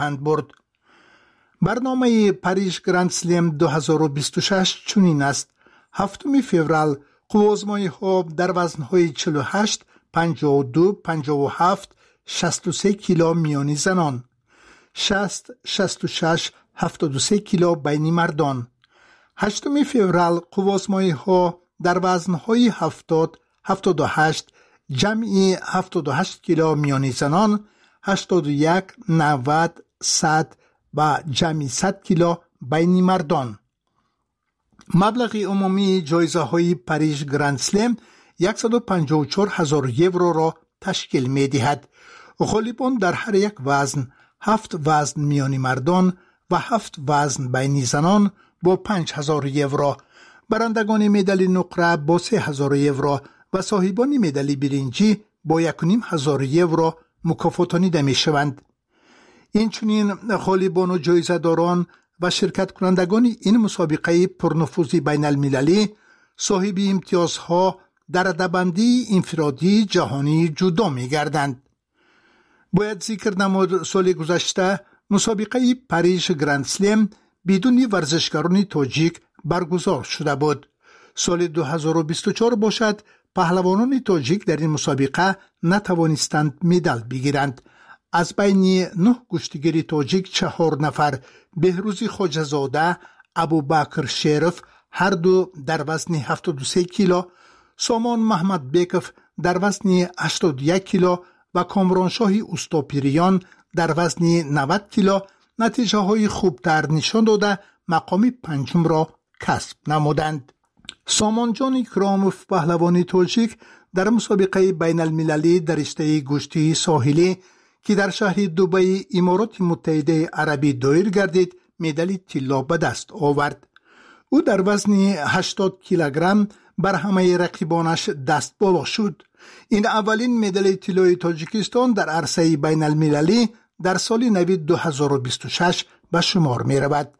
برد. برنامه پاریژ گرند سلم 2026 چنین است: 7 فوریه قوزمایی‌ها در وزن‌های 48 52 57 63 کیلو میانی زنان، 60 66 73 کیلو بین مردان. 8 فوریه قوزمایی‌ها در وزن‌های 70 78 جمعی 78 کیلو میانی زنان، 81 90 100 و جمعی 100 کیلو بین مردان. مبلغ عمومی جایزه های پاریژ گرند سلم 154,000 یورو را تشکیل می دهد. غالبان در هر یک وزن 7 وزن میانی مردان و 7 وزن بین زنان با 5,000 یورو، برندگان مدال نقره با 3,000 یورو و صاحبان مدال برنجی با 1,500 یورو مکافاتانیده می شوند. این چنین غالبان و جایزه داران و شرکت کنندگان این مسابقه پرنفوذی بین المللی صاحب امتیازها در رده‌بندی انفرادی جهانی جدا می گردند. باید ذکر نمود سال گذشته مسابقه پاریژ گرند سلم بدون ورزشکاران تاجیک برگزار شده بود. سال 2024 باشد پهلوانان تاجیک در این مسابقه نتوانستند مدال بگیرند. از بین 9 کشتیگیر تاجیک 4 نفر، بهروزی خواجه‌زاده، ابوبکر شریف هر دو در وزن 73 کیلو، سامان محمد بیکف در وزن 81 کیلو و کامرانشاه اوستاپیریان در وزن 90 کیلو نتیجه های خوبتر نشان داده مقام 5 را کسب نمودند. سامان جان اکراموف پهلوان تاجیک در مسابقه بین المللی در رشته گشتی ساحلی که در شهر دبی امارات متحده عربی دایر گردید مدال طلا به دست آورد. او در وزن 80 کیلوگرم بر همه رقیبانش دست بالا شد. این اولین مدال طلای تاجیکستان در عرصه بین المللی در سال نو 2026 به شمار می رود.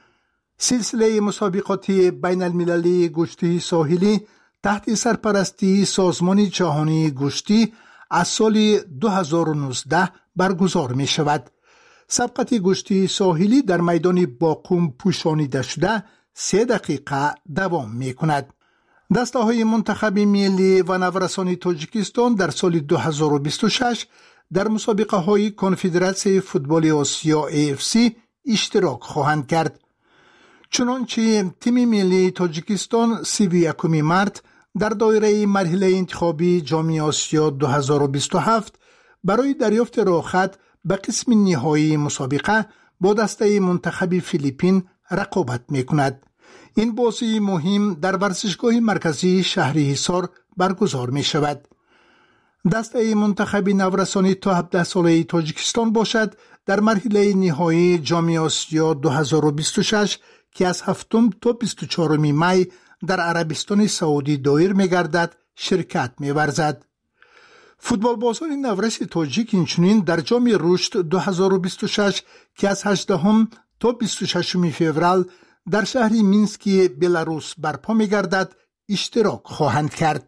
سلسله مسابقات بین المللی گشتی ساحلی تحت سرپرستی سازمان جهانی گشتی از سال 2019 برگزار می شود. سبقت گشتی ساحلی در میدان باقوم پوشانیده شده 3 دقیقه دوام می کند. دسته های منتخب ملی و نورسان تاجیکستان در سال 2026 در مسابقه های کنفدراسیون فوتبال آسیا AFC اشتراک خواهند کرد. چنانچه تیم ملی تاجیکستان 31 مارس در دایره مرحله انتخابی جام آسیا 2027 برای دریافت راهخط به قسم نهایی مسابقه با دسته منتخب فیلیپین رقابت می‌کند. این بازی مهم در ورزشگاه مرکزی شهر حصار برگزار می شود. دسته منتخب نورسان تا 17 ساله تاجیکستان باشد در مرحله نهایی جام آسیا 2026 که از 7 تا 24 می در عربستان سعودی دایر می گردد شرکت می ورزد. فوتبال بازان نورس تاجیک اینچنین در جام رشد 2026 که از 18 تا 26 فوریه در شهر مینسک بلاروس برپا می گردد اشتراک خواهند کرد.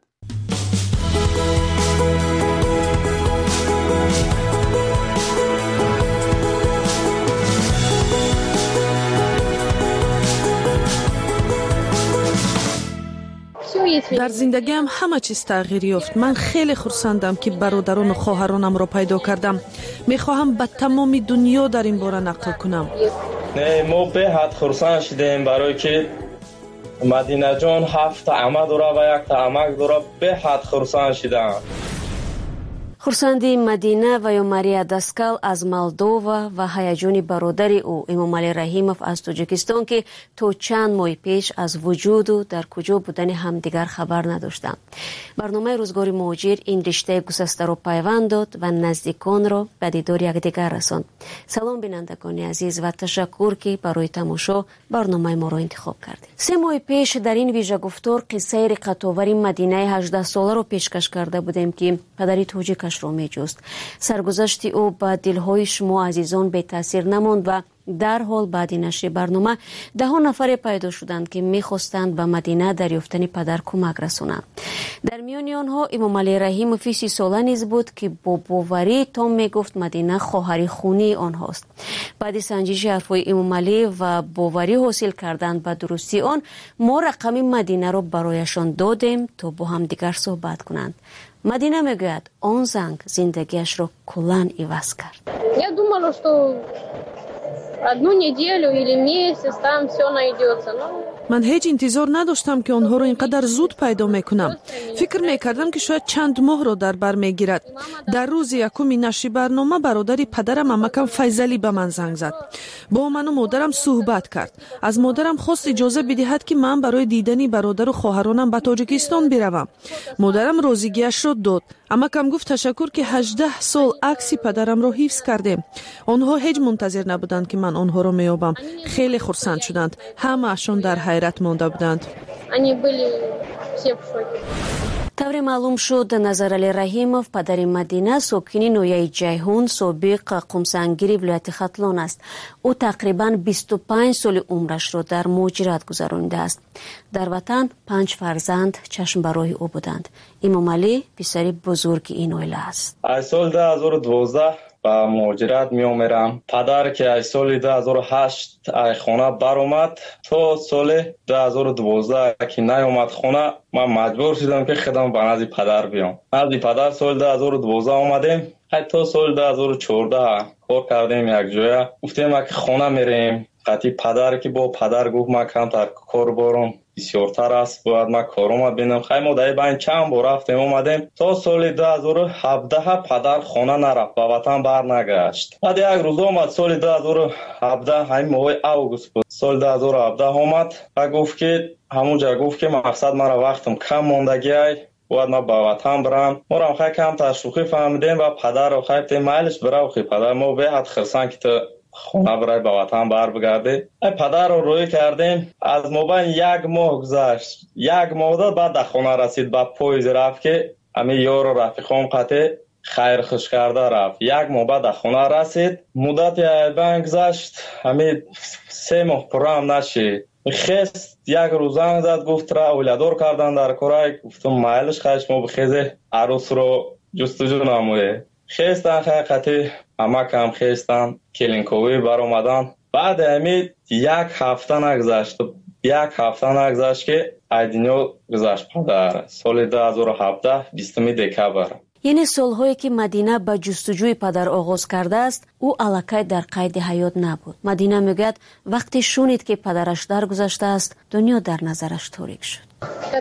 در زندگیم همه چیز تغییر یافت. من خیلی خرسندم که برادران و خواهرانم را پیدا کردم. میخواهم به تمام دنیا در این باره نقل کنم. نه، ما به حد خرسند شدیم برای که مدینه جان 7 عمه داره و 1 عمک داره. به حد خرسند شدم. خورسندی مدینه و یا ماریا داسکال از مالدووا و هیجان برادری او امامعلی رحیموف از تاجیکستان که تا چند ماه پیش از وجود و در کجا بودن همدیگر خبر نداشتند. برنامه روزگار مهاجر این رشته گسسته را پیوند داد و نزدیکان را به دیدار یکدیگر رساند. سلام بینندگان عزیز و تشکر که برای تماشا برنامه ما را انتخاب کردید. 3 ماه پیش در این ویژه گفتار قصه رقت‌آور مدینه 18 ساله را پیشکش کرده بودیم که پدری تاجیک رو می جست. سرگذشت او با دلهای شما عزیزان به تاثیر نماند و در حال بعد نشر برنامه ده نفر پیدا شدند که می‌خواستند به مدینه دریافتن پدر کمک رسانند. در میان آنها امام علی رحیموف 30 ساله نیز بود که با باوری تام میگفت مدینه خواهر خونی آنهاست. بعد سنجش حرفای امام علی و باوری حاصل کردند به درستی آن، ما رقم مدینه را برایشان دادیم تا با هم دیگر صحبت کنند. مدینه میگوید آن زنگ زندگیش را کلاً عوض کرد. Я думала, что одну неделю или месяц там все найдется. من هیچ انتظار نداشتم که آنها رو اینقدر زود پیدا میکنم. فکر میکردم که شاید چند ماه رو در بر میگیرد. در روز یکم نشر برنامه برادری پدرم عمکم فیضلی به من زنگ زد. با من و مادرم صحبت کرد. از مادرم خواست اجازه بدهد که من برای دیدن برادر و خواهرانم به تاجیکستان بروم. مادرم راضیگیش را داد. عمکم گفت تشکر که 18 سال عکس پدرم را حفظ کردیم. آنها هیچ منتظر نبودند که من آنها را میابم. خیلی خرسند شدند. همه اشون در حیرت مانده بودند. طور معلوم شد نظر علی رحیموف پدر مدینه ساکن نویه جیهون سابق قمسنگیر ولایت ختلان است. او تقریبا 25 سال عمرش را در مهاجرت گذرانیده است. در وطن 5 فرزند چشم برای او بودند. امام علی پسر بزرگ این عائله است. از سال 2012 با مهاجرت می آمرم. پدر که از سال 2008 از خانه بر اومد تا سال 2012 که نیامد خانه، من مجبور شدم که خودم به نزد پدر بیام. نزد پدر سال 2012 آمدیم. حتی سال 2014 کار کردیم یک جای. گفتیم که خانه میریم. قطعی پدر که با پدر گفت من کمتر کار بارم بسیارتر است، باید من کارم ببینم. خیلی ما در بین چند بار رفتیم اومدیم. تا سال 2017 پدر خانه نرفت، به وطن بر نگشت. بعد یک روز اومد سال 2017 همین ماه اوگوست بود. سال 2017 اومد و گفت که همونجا گفت که مقصد مرا وقتم کم موندگی ای، باید من به وطن برم. ما را خیلی کم تشویقی فهمیدیم و پدر رو خیلی مایلش برای خیلی پدر ما به حد خرسان که تو خونه برای به وطن بر بگرده. پدر رو روی کردیم. از مابین 1 ماه گذشت. 1 ماه داد بعد در خونه رسید. با پویز رفت که همین یار و رفیقام قطع خیر خوش کرده رفت. 1 ماه بعد در خونه رسید. مدت بین گذشت. همین 3 ماه پرام نشید. خست 1 روز زنگ زد گفت را اولادور کردن در کرای. گفتم مایلش خیش ما بخیزه عروس رو جستجو نمویه. خستن حقیقتی عمکم خستن کلینکوی بر اومدن. بعد همین 1 هفته نگذشت. 1 هفته نگذشت که ایدینیو گذشت پدر. سال 2017 20 دکبر. یعنی سالهایی که مدینه به جستجوی پدر آغاز کرده است، او الکی در قید حیات نبود. مدینه میگوید وقتی شنید که پدرش درگذشته است، دنیا در نظرش تاریک شد.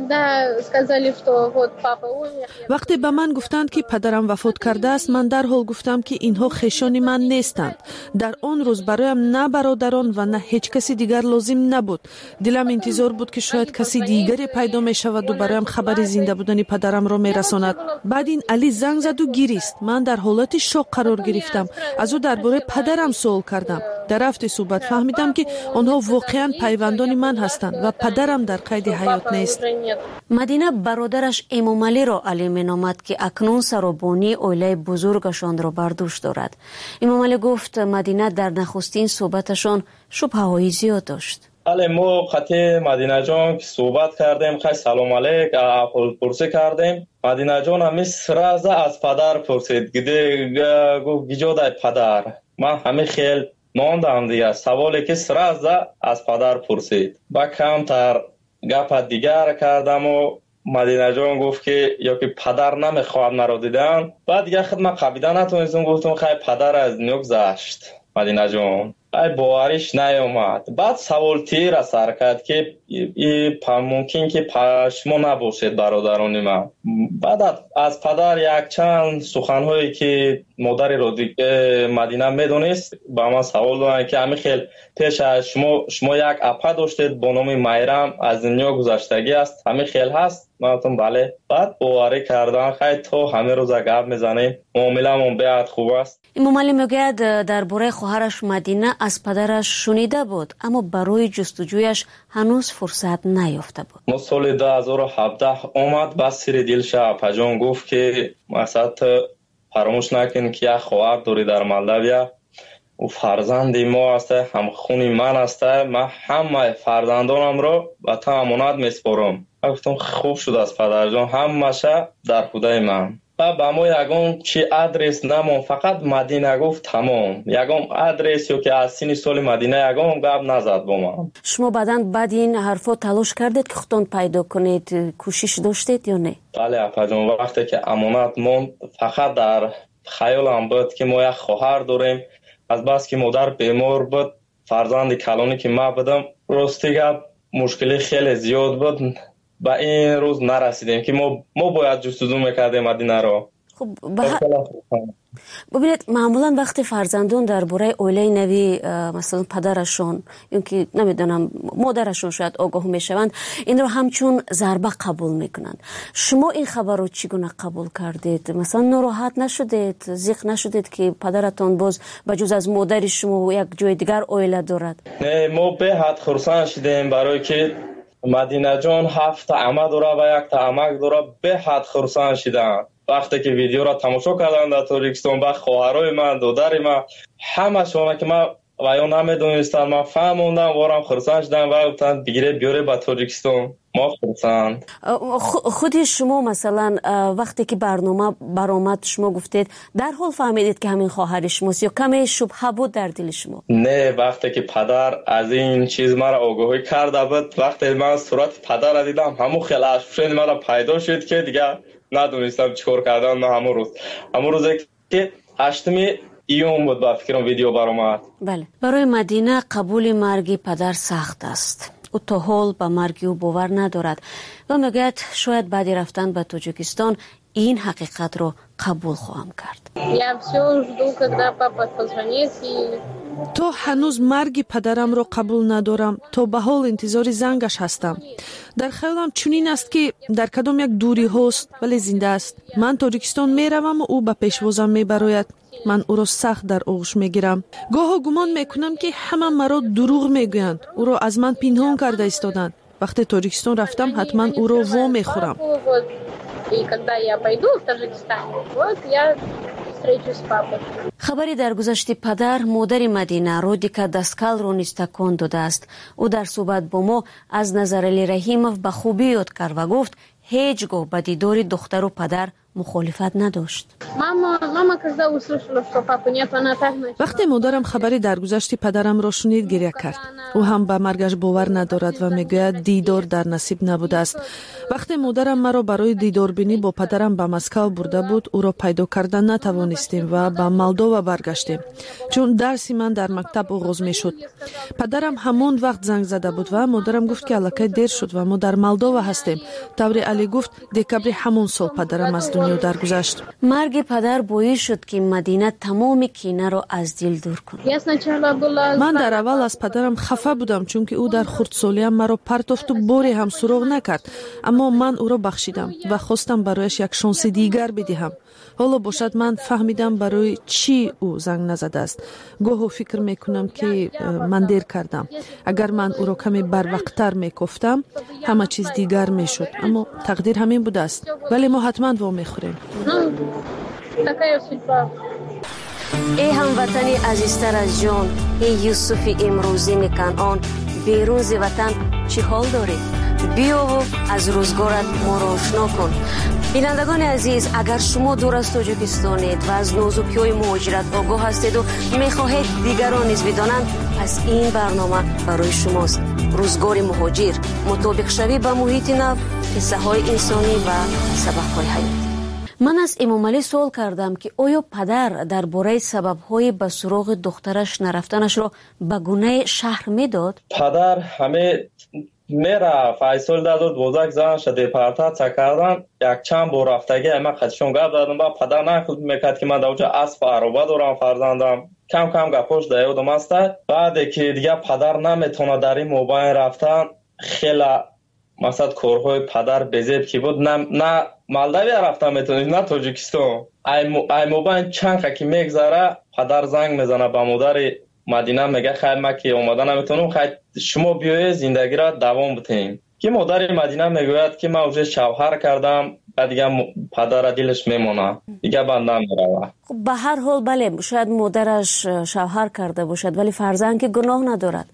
وقتی به من گفتند که پدرم وفات کرده است، من در حال گفتم که اینها خویشان من نیستند. در آن روز برایم نه برادران و نه هیچ کسی دیگر لازم نبود. دلم انتظار بود که شاید کسی دیگری پیدا می شود و برایم خبر زنده بودن پدرم را می رساند. بعد این علی زنگ زد و گریست. من در حالت شوک قرار گرفتم. از او درباره پدرم سوال کردم. در رفت صحبت فهمیدم که آنها واقعا پیوندان من هستند و پدرم در قید حیات نیست. مدینه برادرش امام علی را علی مینامد که اکنون سرابانی عائله بزرگشان را بر دوش دارد. امام علی گفت مدینه در نخستین صحبتشان شبهه‌های زیاد داشت. بله ما خطی مدینه جان که صحبت کردیم، خیلی سلام علیک احوال پرسی کردیم. مدینه جان همی سرازه از پدر پرسید. گفت گیجا پدر. من همه خیلی ماندم دیگه. سوالی که سرازه از پدر پرسید. با کمتر گپ دیگر کردم و مدینه جان گفت که یا که پدر نمیخواد مرا دیدن. بعد دیگه خدمت قبیده نتونستم. گفتم خیلی پدر از دنیا گذشت. مدینه جان باوریش نیامد. بعد سوال تیر سر کرد که ممکن که شما نباشید برادران من. بعد از پدر یک چند سخنهایی که مادری رو مدینه میدونست با من سوال دارن که همین خیلی پیش از شما یک اپا داشتید با نام میرم از دنیا گذشتگی است، همین خیلی هست؟ من گفتم بله. بعد باوری کردن خیلی تو همه روز گپ میزنیم، معامله‌مون بیاد خوب است. امام علی میگوید درباره خواهرش مدینه از پدرش شنیده بود اما برای جستجویش هنوز فرصت نیافته بود. ما سال 2017 اومد با سر دلش اپا گفت که مثلا فراموش نکن که یک خواهر داری در مالداویا او فرزندی ما است، هم خونی من است. من همه فرزندانم رو به تو امانت میسپارم. گفتم خوب شد از پدر جان، همشه در خدای من. و با ما یگان چی آدرس نمون، فقط مدینه گفت تمام. یگان آدرس یا که از سین سال مدینه یگان گپ نزد با من. شما بعد این حرفا تلاش کردید که خودتون پیدا کنید، کوشش داشتید یا نه؟ بله اپا جان، وقتی که امانت موند فقط در خیالم بود که ما یک خواهر داریم. از بس که مادر بیمار بود، فرزند کلانی که ما بودم، راستی گپ مشکلی خیلی زیاد بود. با این روز نرسیدیم که ما باید جستجو میکردیم مدینه رو. خب ببینید معمولا وقتی فرزندان درباره اوله نوی مثلا پدرشون یا که نمیدونم مادرشون شاید آگاه میشوند، این رو همچون ضربه قبول میکنند. شما این خبر رو چگونه قبول کردید؟ مثلا ناراحت نشدید، ضیق نشدید که پدرتون باز بجز از مادر شما یک جای دیگر اوله دارد؟ نه، ما به حد خرسان شدیم برای که مدینه جان 7 عمه داره و 1 عمک داره. به حد خرسان شدن وقتی که ویدیو را تماشا کردن در تاجیکستان. با خواهرای من، دادر من، همه شما که من و یا نمیدونستم، من فهموندم وارم خرسان شدم و گفتن بگیره بیاره به تاجیکستان. ما خرسان. خودی شما مثلا وقتی که برنامه برآمد شما گفتید در حال فهمیدید که همین خواهر شماست یا کمی شبهه بود در دل شما؟ نه، وقتی که پدر از این چیز مرا آگاهی کرده بود، وقتی من صورت پدر را دیدم، همون خیلی اشفشن مرا پیدا شد که دیگه ندونستم چیکار کردم. من همون روزی که 8 ایون بود با فکرم ویدیو برآمد. بله، برای مدینه قبول مرگ پدر سخت است. او تا حال به مرگ او باور ندارد و میگوید شاید بعد رفتن به تاجیکستان این حقیقت رو قبول خواهم کرد. تو هنوز مرگ پدرم رو قبول ندارم، تو به حال انتظار زنگش هستم. در خیالم چنین است که در کدام یک دوری هست ولی زنده است. من تاجیکستان میروم و او به پیشوازم میبراید. من او را سخت در آغوش میگیرم. گاه گمان میکنم که همه مرا دروغ میگویند، او را از من پنهان کرده ایستادند. وقتی تاجیکستان رفتم حتما او را وا میخورم. خبری در گذشت پدر مادر مدینه رودیکا داسکال رو نیز تکان داده است. او در صحبت با ما از نظر علی رحیمов به خوبی یاد کرد و گفت هیچگاه به دیدار دختر و پدر مخالفت نداشت. وقتی مادرم خبری درگذشت پدرم را شنید گریه کرد. او هم به مرگش باور ندارد و میگوید دیدار در نصیب نبوده است. وقتی مادرم مرا برای دیدار بینی با پدرم به مسکو برده بود، او را پیدا کردن نتوانستیم و به مالدووا برگشتیم، چون درسی من در مکتب آغاز میشد. پدرم همون وقت زنگ زده بود و مادرم گفت که الکی دیر شد و ما در مالدووا هستیم. طوری علی گفت دکبر همون سال پدرم از دنیا درگذشت. مرگ پدر باعث شد که مدینه تمام کینه را از دل دور کند. من در اول از پدرم خفه بودم، چون که او در خردسالیم مرا پرتافت و باری هم سراغ نکرد، اما من او را بخشیدم و خواستم برایش یک شانس دیگر بدهم. حالا باشد من فهمیدم برای چی او زنگ نزده است. گاهی فکر میکنم که من دیر کردم. اگر من او را کمی بروقتر میگفتم همه چیز دیگر میشد، اما تقدیر همین بوده است. ولی ما حتما وا میخوریم. ای هموطنی عزیزتر از جان، ای یوسف امروزین کنعان، بیرون ز وطن چی حال داری؟ بیا و از روزگارت ما را آشنا کن. بینندگان عزیز، اگر شما دور از تاجیکستانید و از نازکی‌های مهاجرت آگاه هستید و میخواهید دیگران نیز بدانند، پس این برنامه برای شماست. روزگار مهاجر، مطابق شوی با محیط نو، قصه‌های انسانی و سبق‌های حیاتی. من از امام علی سوال کردم که آیا پدر درباره سبب‌های به سراغ دخترش نرفتنش را به گونه شهر میداد؟ پدر همه میره فیصل داد بزرگ زن شده پرتات کردن. یک چند بار رفتگی من خودشون گفت دادم با پدر نخود میکرد که من دوجا اسب عربه دارم فرزندم. کم کم گپوش دیودم است. بعد که دیگه پدر نمیتونه در این موبایل رفتن، خیلی مثلا کارهای پدر بزید که بود نه مالدوی رفتن میتونید نه تاجیکستان. ای موبایل چند که میگذره پدر زنگ میزنه به مادر مدینه میگه خیر ما که اومدن نمیتونم، خیر شما بیایید زندگی را دوام بتیم. که مادر مدینه میگوید که من вже شوهر کردم و دیگه پدر دلش میمونه دیگه بندم میروه. خب به هر حال بله شاید مادرش شوهر کرده باشد ولی فرزند که گناه ندارد.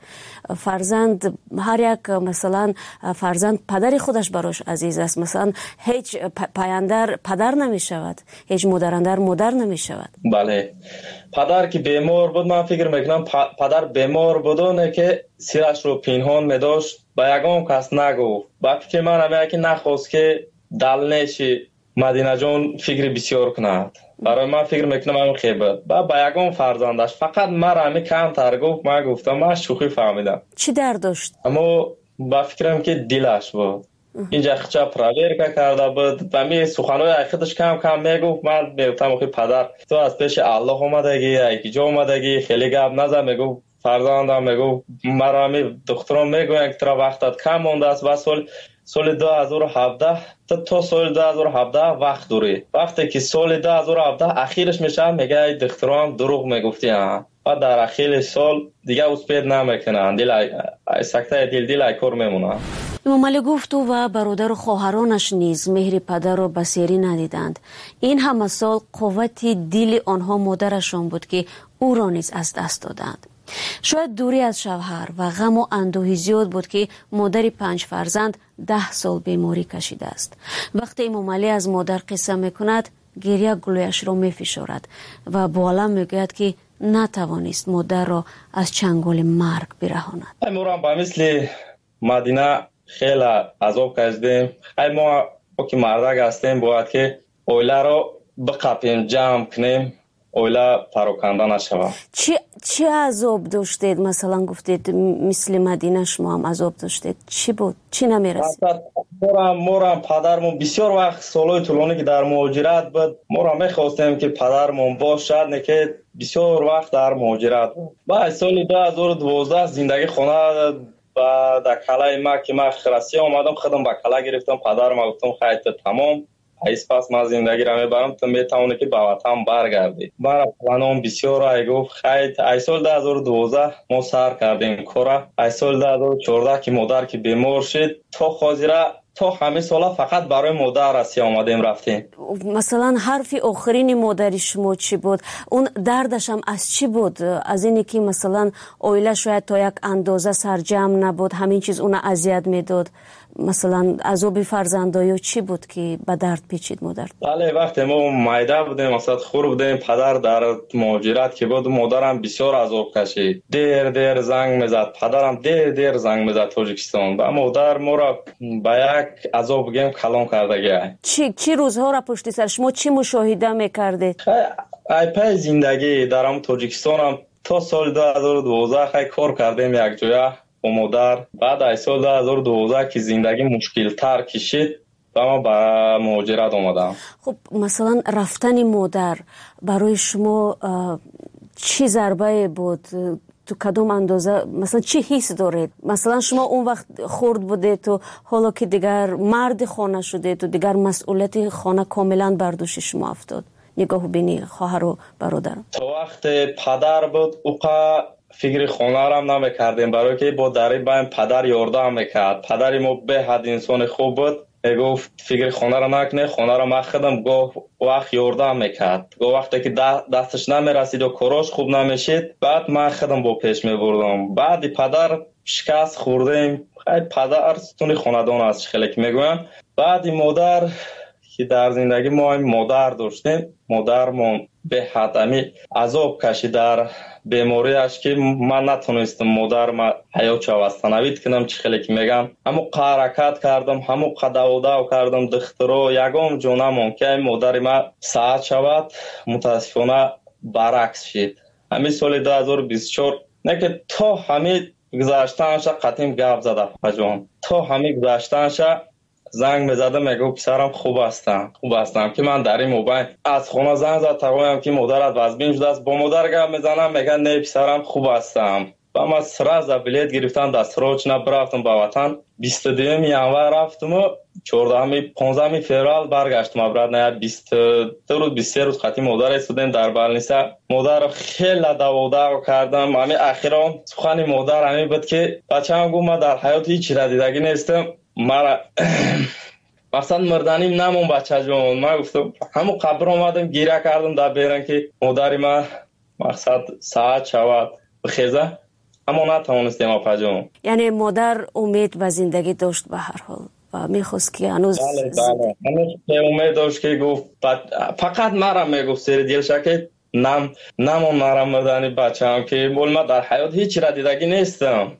فرزند هر یک مثلا فرزند پدر خودش براش عزیز است. مثلا هیچ پایندر پدر نمی شود، هیچ مادراندر مادر نمی شود. بله پدر که بیمار بود من فکر میکنم پدر بیمار بودونه که سیرش رو پنهان میداشت با یگان کس نگفت. وقتی که من همیشه که نخواست که دلنشی مدینه جان فکر بسیار کند. برای من فکر میکنم همین خیبت با یگان فرزندش فقط مرا همین کم تر گفت. من گفتم من شوخی فهمیدم. چی درد داشت؟ اما با فکرم که دلش بود اینجا خچه پراویر کرده بود و می سخنهای خودش کم کم میگفت. من میگفتم آخه پدر تو از پیش الله اومدگی یکی جا اومدگی خیلی گپ نزن. میگفت فرزندم میگفت مرا همین دخترم میگوین که ترا وقتت کم مونده است و سال 2017 تا سال 2017 وقت دوری. وقتی که سال 2017 اخیرش میشه میگه ای دخترم دروغ میگفتی و در اخیر سال دیگه اسپید نمیکنن. دل سکته دل کار میمونه. امام علی گفت و برادر و خواهرانش نیز مهر پدر را بسیاری ندیدند. این همه سال قوت دل آنها مادرشان بود که او را نیز از دست دادند. شاید دوری از شوهر و غم و اندوهی زیاد بود که مادر 5 فرزند 10 سال بیماری کشیده است. وقتی امام علی از مادر قصه میکند گریه گلویش را میفشارد و با علم میگوید که نتوانست مادر را از چنگال مرگ برهاند. ما با مثل مدینه خیلی عذاب کشیدیم. ما که مردک هستیم باید که اوله را بقپیم جمع کنیم اوله پراکنده نشود. چی عذاب داشتید؟ مثلا گفتید مثل مدینه شما هم عذاب داشتید. چی بود؟ چی نمیرسید؟ مورم پدرمون بسیار وقت سالهای طولانی که در مهاجرت بود مورم میخواستیم که پدرمون باشد نه که بسیار وقت در مهاجرت بود. بعد سال 2012 زندگی خونه و در کلای ما که من خرسی آمدم خودم با کلا گرفتم. پدرم گفتم خیلی تمام ایس پس من زندگی را میبرم تو میتونه که به وطن برگردی. برای پلانم بسیار ای گفت خیلی ای سال 2012 ما سر کردیم کارا. ای سال 2014 که مادر که بیمار شد تا خاطره تا همه سالا فقط برای مادر رسی آمدیم رفتیم. مثلا حرف آخرین مادر شما چی بود؟ اون دردش هم از چی بود؟ از اینی که مثلا اویله شاید تا یک اندازه سرجم نبود همین چیز اون اذیت میداد؟ مثلا عذاب فرزندایی چی بود که به درد پیچید مادر؟ بله وقتی ما مایده بودیم مثلا خور بودیم پدر در مهاجرت که بود مادرم بسیار عذاب کشید. دیر زنگ میزد پدرم دیر زنگ میزد تاجیکستان و مادر ما را به یک عذاب گیم کلام کرده. چی روزها را پشت سر شما چی مشاهده میکردید؟ ای پای زندگی در تاجیکستان هم تا سال 2012 خیلی کار کردیم یک جایه با مادر. بعد از سال 2012 که زندگی مشکل تر کشید و ما به مهاجرت آمدم. خب مثلا رفتن مادر برای شما چی ضربه بود؟ تو کدوم اندازه مثلا چی حس دارید؟ مثلا شما اون وقت خرد بودید تو حالا که دیگر مرد خانه شدید تو دیگر مسئولیت خانه کاملا بر دوش شما افتاد. نگاه بینی خواهر و برادر. تو وقت پدر بود اوقا فکر خانه را هم نمیکردیم برای که با دری بایم پدر یاردم میکرد. پدری ما به حد انسان خوب بود. گفت فکر خانه را نکنه خانه را من خودم گفت وقت یاردم میکرد. گفت وقتی که دستش نمیرسید و کاراش خوب نمیشید بعد من خودم با پیش میبردم. بعد پدر شکست خوردیم. خیلی پدر ستون خاندان است خیلی که میگویم. بعد مادر که در زندگی ما مادر داشتیم مادرمون به حد عذاب کشید در بیماریش که من نتونستم مادر ما حیات وستنوید کنم. چی خیلی که میگم همو حرکت کردم همو قداوداو کردم دخترو یگام جونمون که مادر ما ساعت شود متاسفانه برعکس شد. همین سال 2024 نه که تا همین گذاشتنش قطعیم گپ زده پجان تا همین گذاشتنش زنگ میزدم میگو پسرم خوب هستم که من در این موبایل از خونه زنگ زد تقویم که مادرت وزبین شده است با مادر گپ میزنم میگن نه پسرم خوب هستم. و من سراز بلیت گرفتم دستروچ نبرفتم به وطن 22 ینور رفتم و 15 فوریه برگشتم برات نه 22 روز 23 روز خاطی مادر استودنت در بالنیسا مادر خیلی داودا کردم. همین اخیرا سخن مادر همین بود که بچه‌ام گفت من در حیات هیچ چیز دیدگی نیستم مرا مقصد مردنیم نمون بچه جون. من گفتم همون قبر آمدم گیره کردم در بیرن که مادری من مقصد ساعت شود بخیزه، اما نتوانستیم اپا جون. یعنی مادر امید و زندگی داشت به هر حال و میخواست که هنوز بله امید داشت که گفت فقط مرا میگفت سر دیلش که نمون مرا مردنی بچه هم که بول من در حیات هیچ را دیدگی نیستم.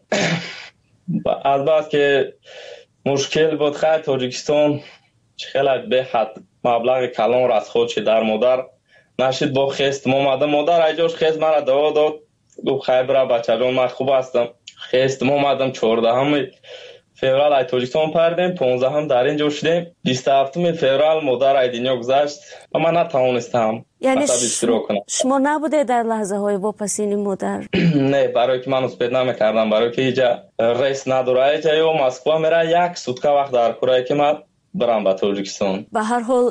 از بعد که مشکل بود خیلی تاجیکستان خیلی به حد مبلغ کلان را از خود در مادر نشید با خست مادر ایجاش خست مرا دوا داد، گفت خیلی برا بچه جان من خوب هستم. خست مادم 14 فوریه ای تاجیکستان پردیم، 15 هم در اینجا شدیم، 27 فوریه مادر ای دنیا گذشت و من نتوانستم. یعنی شما نبوده در لحظه های واپسین مادر؟ نه، برای که من اسپید نمیکردم، برای که اینجا ریس نداره، اینجا یا مسکو میره یک سوتکه وقت در کره که من برم به تاجیکستان. به هر حال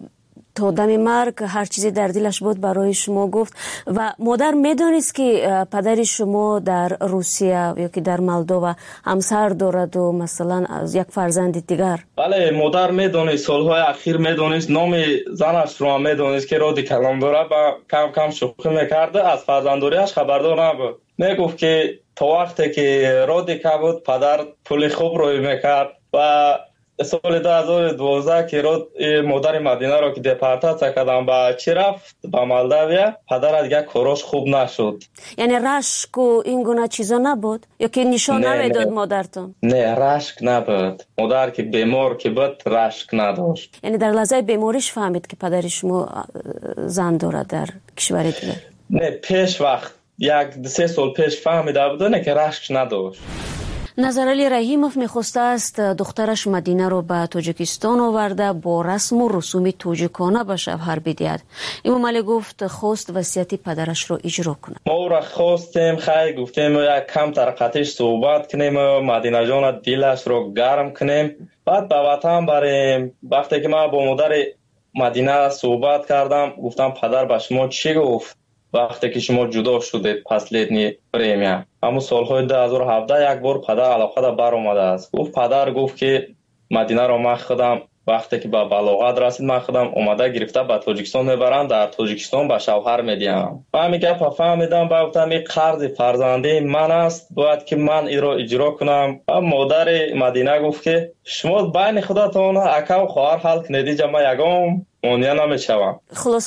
تا دم مرگ هر چیزی در دلش بود برای شما گفت. و مادر میدونست که پدر شما در روسیه یا که در مولدووا همسر دارد و مثلا از یک فرزند دیگر؟ بله مادر میدونست، سالهای اخیر میدونست، نام زنش رو میدونست که رادی کلام داره و کم کم شوخی میکرده، از فرزنداریش خبردار نبود. میگفت که تا وقتی که رادی که بود پدر پول خوب روی میکرد و سال 2012 که مادر مدینه رو که دپارتاسیا کردن با چی رفت با مولداویا، پدر دیگه کاراش خوب نشد. یعنی رشک و این گونه چیزا نبود یا که نشان نمیداد مادرتون؟ نه رشک نبود، مادر که بیمار که بود رشک نداشت. یعنی در لحظه بیماریش فهمید که پدر شما زن داره در کشور دیگه؟ نه پیش وقت 1-3 سال پیش فهمیده بود نه که رشک نداشت. نظرعلی رحیموف میخواسته است دخترش مدینه رو به تاجیکستان آورده با رسم و رسوم تاجیکانه به شوهر بدهد. امام علی گفت خواست وصیت پدرش رو اجرا کنه. ما را خواستیم خیلی گفتیم یک کم ترقتش صحبت کنیم، مدینه جان دلش رو گرم کنیم، بعد به وطن بریم. وقتی که من با مادر مدینه صحبت کردم گفتم پدر به شما چی گفت وقتی که شما جدا شدید پس لیدنی پریمیا؟ همون سالهای 2017 یک بار پدر علاقه دا بر اومده است. پدر گفت که مدینه رو من خودم وقتی که به بلاغت رسید من خودم اومده گرفته به تاجیکستان میبرم، در تاجیکستان به شوهر میدیم. و همین که فهمیدم گفتم این قرض فرزندی من است، باید که من این رو اجرا کنم. و مادر مدینه گفت که شما بین خودتون اکا و خواهر حل کنید، جمع یگام مونیا نمیشوم.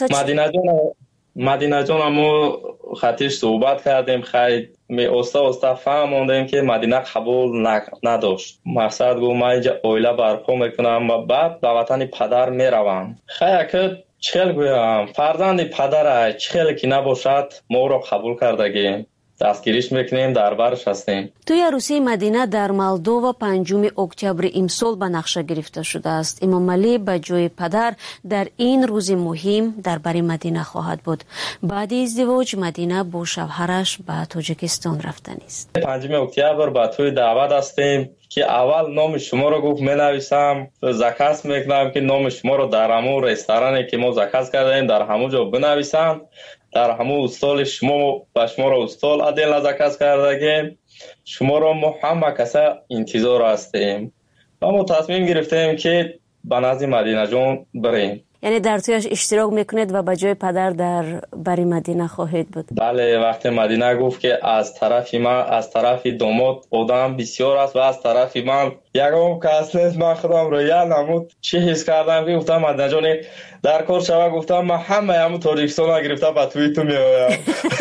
مدینه جان همو خطیش صحبت کردیم، خیلی استا فهموندیم که مدینه قبول نداشت. مقصد گفت من اینجا اویله برپا میکنم و بعد به وطن پدر میروم. خیلی که چخیل گویم فرزند پدر چخیل که نباشد ما رو قبول کردگیم، دستگیریش میکنیم، در برش هستیم. توی عروسی مدینه در مولدووا 5 اکتبر امسال به نقشه گرفته شده است. امام علی به جای پدر در این روز مهم در بر مدینه خواهد بود. بعد ازدواج مدینه با شوهرش به تاجیکستان رفتن است. 5 اکتبر به توی دعوت هستیم که اول نام شما رو گفت می نویسم، زکس میکنم که نام شما رو در همون رستورانی که ما زکس کردیم در همونجا بنویسم، در همون استال شما و شما رو استال عدل نزکست کردگیم، شما رو ما همه کسا انتظار هستیم و ما تصمیم گرفتیم که به نزد مدینه جان بریم. یعنی در تویش اشتراک میکنید و به جای پدر در بری مدینه خواهید بود؟ بله، وقتی مدینه گفت که از طرف من، از طرف داماد آدم بسیار است و از طرف من یکم کس نیست، من خودم رو یا نمود چی حس کردم که گفتم مدینه جان در کار شوه، گفتم من همه همون تاجیکستان گرفته به توی تو میایم.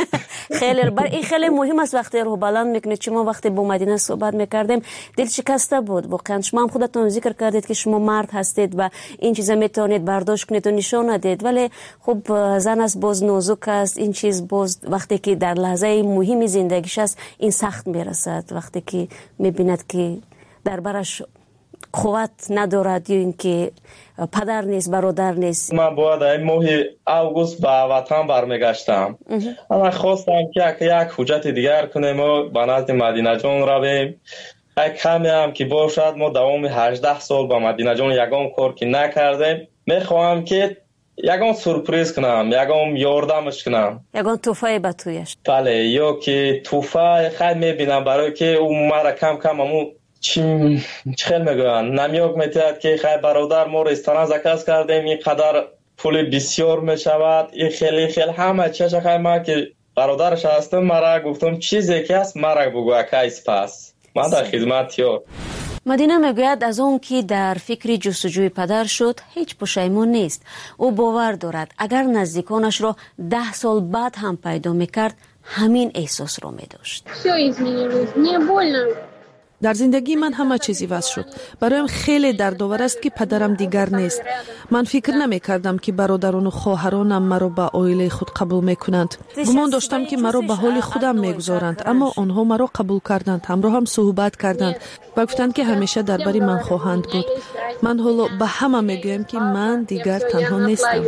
این خیلی مهم است وقتی رو بلند میکنید. شما وقتی با مدینه صحبت میکردیم دل شکسته بود واقعا. شما هم خودتون ذکر کردید که شما مرد هستید و این چیزا میتونید برداشت کنید و نشان ندید، ولی خب زن است باز نازک است. این چیز باز وقتی که در لحظه مهمی زندگیش است این سخت میرسد، وقتی که میبیند که در برش قوت ندارد یا اینکه پدر نیست، برادر نیست. من باید این ماه اوگوست به وطن برمیگشتم. من خواستم که یک حجت دیگر کنیم و به نزد مدینه جان رویم. کمی هم که باشد ما دوام 18 سال با مدینه جان یگام کار که نکردیم. میخواهم که یگام سورپریز کنم، یگام یاردمش کنم، یگام توفای به تویش. بله، یا که توفای خیلی میبینم برای که اون مرا کم کم همون چی خیلی میگویند نمیوک میتید که خیلی برادر ما رستوران زکاز کردیم اینقدر پول بسیار میشود این خیلی همه چه خیلی ما که برادرش هستم مرا گفتم چیزی که هست مرا بگو اکایس پس من در خدمت یار. مدینه میگوید از اون که در فکر جستجوی پدر شد هیچ پشیمون نیست. او باور دارد اگر نزدیکانش را 10 سال بعد هم پیدا میکرد همین احساس را میداشت. در زندگی من همه چیزی واسه شد. برایم خیلی دردآور است که پدرم دیگر نیست. من فکر نمی کردم که برادران و خواهرانم مرا به عائله خود قبول میکنند. گمان داشتم که مرا به حال خودم میگذارند، اما آنها مرا قبول کردند، همراه هم صحبت کردند و گفتند که همیشه درباره من خواهند بود. من حالا به همه میگویم که من دیگر تنها نیستم.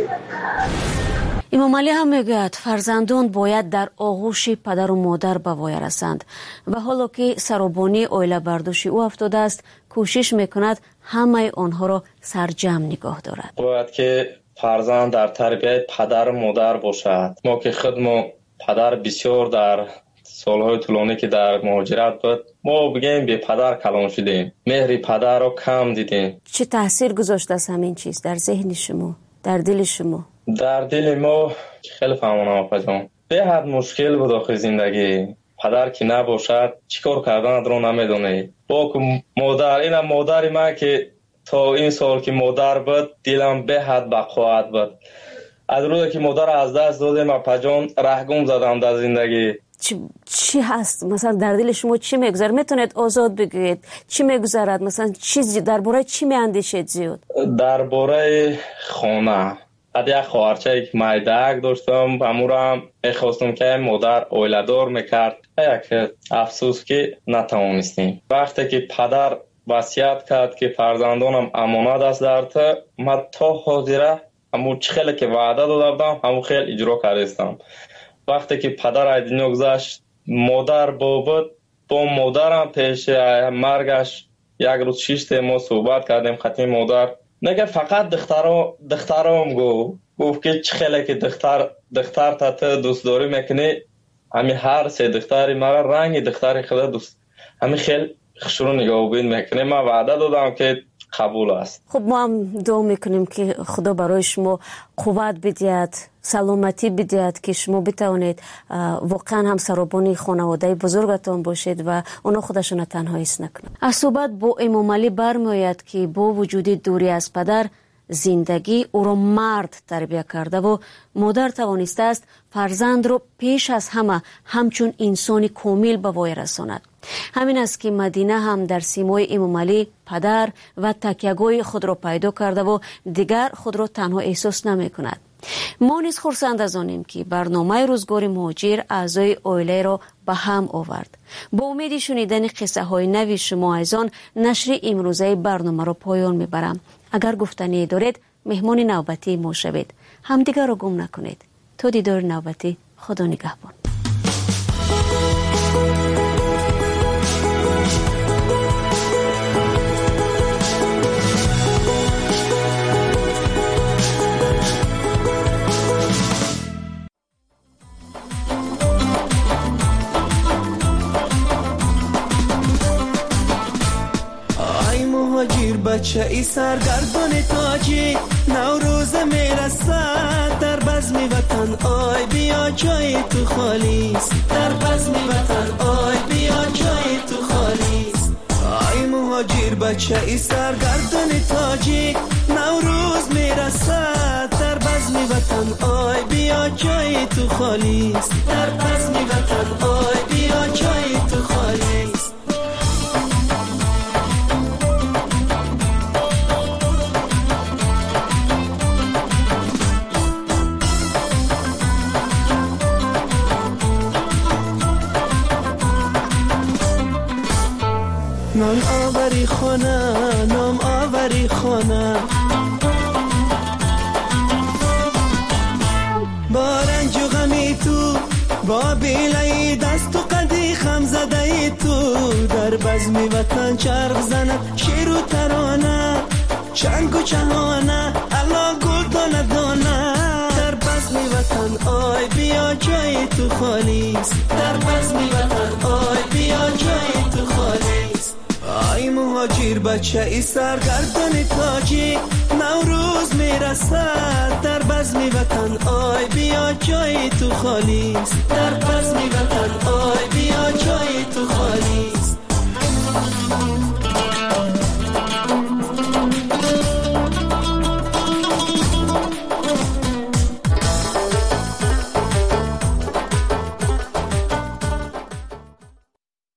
امام علی هم میگوید فرزندان باید در آغوش پدر و مادر به وای رسند و حالا که سرابانی عائله برداشت او افتاده است کوشش میکند همه آنها را سرجم نگاه دارد. باید که فرزند در تربیت پدر و مادر باشد. ما که خودمون پدر بسیار در سالهای طولانی که در مهاجرت بود ما بگیم به پدر کلان شدیم، مهر پدر رو کم دیدیم. چه تاثیر گذاشته است همین چیز در ذهن شما، در دل شما؟ در دل ما خیلی فهمانم آقا جان به حد مشکل بود آخه زندگی. پدر که نباشد چیکار کردن رو نمیدونه. با مادر اینم مادری من که تا این سال که مادر بود دلم به حد بقوت بود. از روزی که مادر از دست دادم آقا جان رهگم زدم در زندگی. چی هست مثلا در دل شما چی میگذره؟ میتونید آزاد بگید چی میگذرد؟ مثلا چیزی درباره چی میاندیشید زیاد؟ درباره خانه یک خواهرچه یک مایدک داشتم امورم میخواستم که مادر اویلدار میکرد. یک افسوس که نتوانستیم. وقتی که پدر وصیت کرد که فرزندانم امانت است در تو، من تا حاضره همون خیلی که وعده دادم همون خیلی اجرا کردم. وقتی که پدر از دنیا گذشت مادر بود با مادرم پیش مرگش یک روز 6 ما صحبت کردیم. خطی مادر نگه فقط دخترام گفت که چه خیلی که دختر تا دوست داری میکنی همین هر 3 دختری مرا رنگ دختری خدا دوست همین خیلی خشونو نگاه بین میکنه. من وعده دادم که قبول است. خب ما هم دعا میکنیم که خدا برای شما قوت بدهد، سلامتی بدهد که شما بتوانید واقعا هم سرابانی خانواده بزرگتان باشید و اونا خودشون تنها حس نکنند. از صحبت با امام علی برمیآید که با وجود دوری از پدر زندگی او را مرد تربیت کرده و مادر توانسته است فرزند را پیش از همه همچون انسانی کامل به وای رساند. همین است که مدینه هم در سیمای امام علی پدر و تکیه‌گاه خود را پیدا کرده و دیگر خود را تنها احساس نمی کند. ما نیز خرسند از آنیم که برنامه روزگار مهاجر اعضای عائله را به هم آورد. با امید شنیدن قصه های نوی شما از آن نشر امروزه برنامه را پایان میبرم. اگر گفتنی دارید مهمان نوبتی ما شوید. همدیگر را گم نکنید. تا دیدار نوبتی، خدا نگهبان. مهاجر بچه ای سرگردان تاجی نوروز میرسد در بزم وطن آی بیا جای تو خالیست در بزم وطن آی بیا جای تو خالیست آی مهاجر بچه ای سرگردان تاجی نوروز میرسد در بزم وطن آی بیا جای تو خالیست در بزم وطن آی بیا جای تو خالیست نام آوری خانه نام آوری خانه با رنج و غمی تو با بیلای دست و قدی خم زده تو در بزم وطن چرخ زند شیر و ترانه چنگ و چهانه الا گل دانه دانه در بزم وطن آی بیا جای تو خالیست در بزم وطن آی بیا جای تو خالیست آی بچه ای سرگردان تاجیک نوروز میرسد در بزم وطن آی بیا جای تو خالیست در بزم وطن آی بیا جای تو